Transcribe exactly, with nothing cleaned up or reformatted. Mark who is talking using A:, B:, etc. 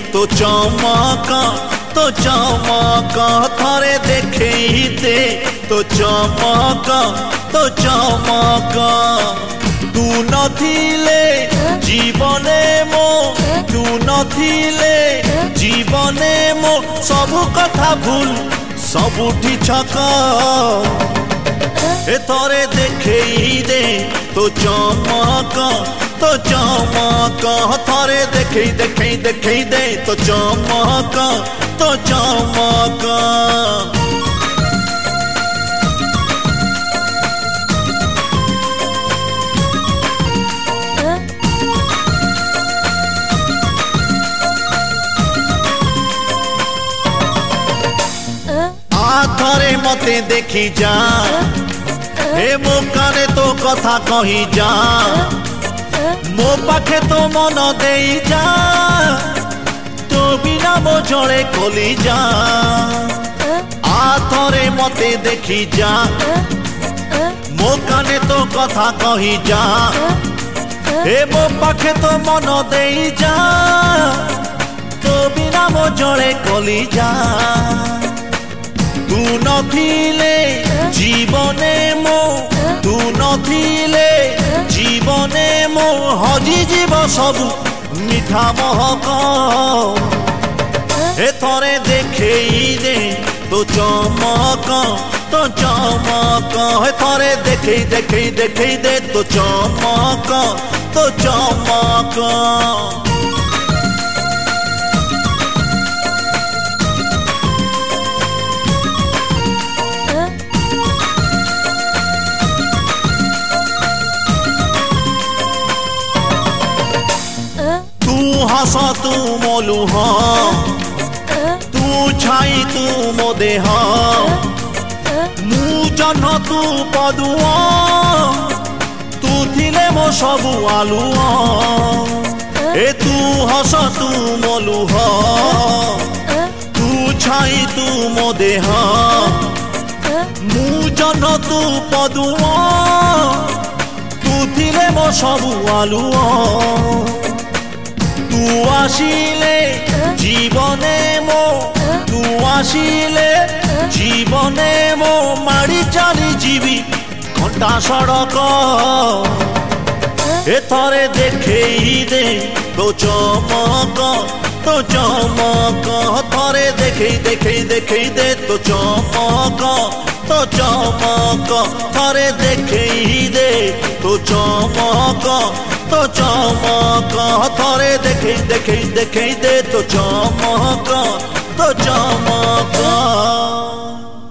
A: तो चमक तो चमक थरे देखई दे तो चमक तो चमक तू नथिले जीवने मो तू नथिले जीवने मो सबु कथा भूल सबुठी छक एथरे देखई दे तो चमक तो चमक थरे देखई देखई देखई दे तो चमक तो चमक थरे मते देखी जा हे मो काने तो कथा कही जा मो पाखे तो मन देई जा तो बिना मो जड़े खोली जा आ थरे मते देखी जा मो काने तो कथा कही जा हे मो पाखे तो मन देई जा तो बिना मो जड़े खोली जा तू नथिले जीवने मो तू नथिले जीवने मो हजी जीव सबु मिठा महक एथरे देखई दे तो चमक तो चमक एथरे देखई देखई देखई दे तो चमक तो चमक हस तू मोलुह तू छाई तू मो देह मु जह्न तू पदुआ तू थिले मो सबु आलुआ ए तू हस तू मोलुह तू छाई तू मो देह मु जह्न तू पदुआ तू थिले मो सबु आलुआ तू आसिले जीवने मो तू आसिले जीवने मो माड़ी चली जीवी घंटा सड़क एथरे देखई दे तो चमक तो चमक थरे देखई देखई देखई दे तो चमक तो चमक थरे देखई दे तो चमक तो चमक थरे देखई देखई देखई दे तो चमक तो चमक।